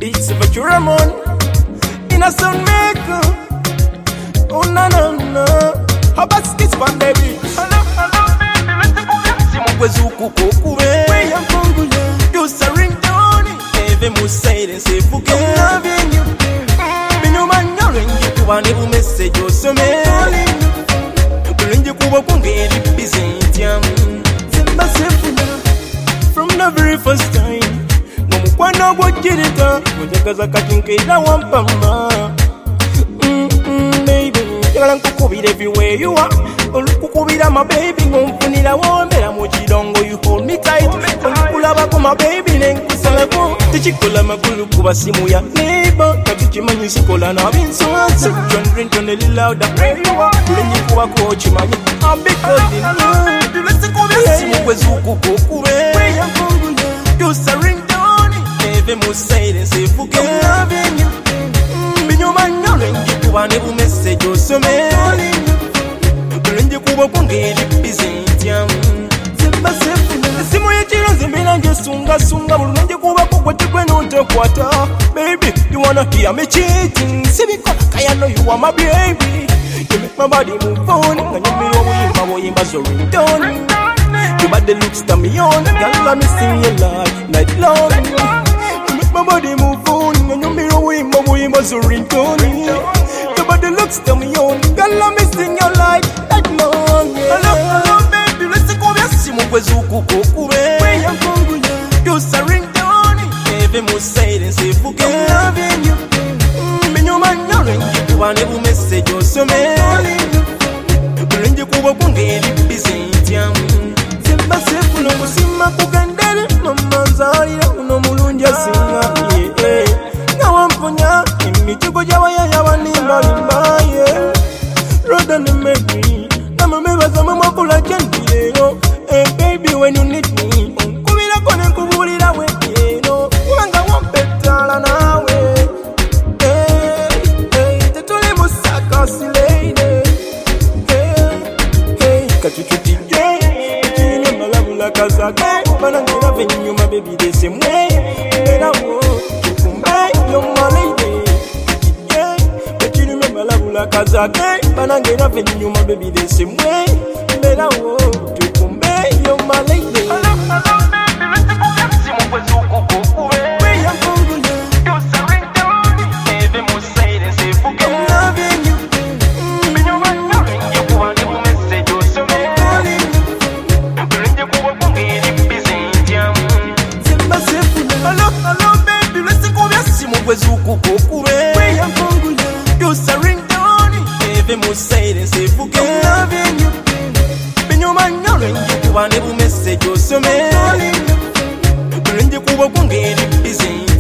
It's a virtual Ramon in a sun maker. Oh no no no. How about this one, baby? Hello, baby. Let's go. Simuwezuku kokube. We am Congolese. You surrender. Even say they say forget. I'm loving you. Me no man knowing you. You want to message you so me. Pulling you kuba kungeli busy. From the very first time. Mwana wajirika. Mujakaza kachinkila wampama. Baby. Yagala nkukubira everywhere you are. Olukukubira my baby. Ngumfunira wombera mujidongo. You hold me tight. Olukulaba ko my baby. Nenkusalako. Tichikola magulu kuba simu ya neighbor. Katichimanyi sikola na binsuansa. John turn a little louder. Kulenye kuba kuchimanyi. I'm big holding you. Let's go there. Simuwezuku kokube. You surrender on it. Even more say they say forget. I'm loving you. Binyuma nyolengi kuba nebu message osome. Kulenye kuba kungeli busy. Simu yechiro zimina nje sunga bulungi kuba kugwe nonte kwata. Baby, you wanna hear me cheating? Sibiko kaya know you are my baby. You make my body move on. And you me woyimba so ringtone. You got the looks turn me on. Girl, let me sing your life night long. You make my body move on. And you me woyimba so ringtone. You got the looks turn me on. Girl, let me sing your life night long. Hello, baby, let's go. Simuwezuku kokube. You surrender on it. Even more say they say forget. I'm loving you. Binyuma nyolengi kuba nebu message osome. Kulenje kuba kungeli busy. Simba sefu no kusima kugandele. Mama nzalira uno mulungi asinga. Nawamponya emitigo jawaya yabanimba limba. Roda ne megri. Namamebaza mama kula jendile. Hey baby, when you need me, kubira kone kubulira wekeno. Wanga wampetala nawe. Hey, tetule musaka silede. Hey, kachuchuti je. Chini malabula kazake. Banangira venyuma baby the same way. Mera wo, chukumbe yo my lady. Chini malabula kazake. Banangira venyuma baby the same way. Mera wo. You're my lady. Hello, baby, let's go. Simuwezuku kokube. We am Congolese. You surrender on it. Even more say they say forget. I'm loving you. Binyuma nyolengi kuba nebu message osome. Kulenje kuba kungeli busy. Simba sefu. Hello, baby, let's go. Simuwezuku kokube. We am Congolese. You surrender on it. Even more say they say forget. I'm loving you. Binyuma nyolengi kuba nebu message osome. Kulenje kuba kungeli busy.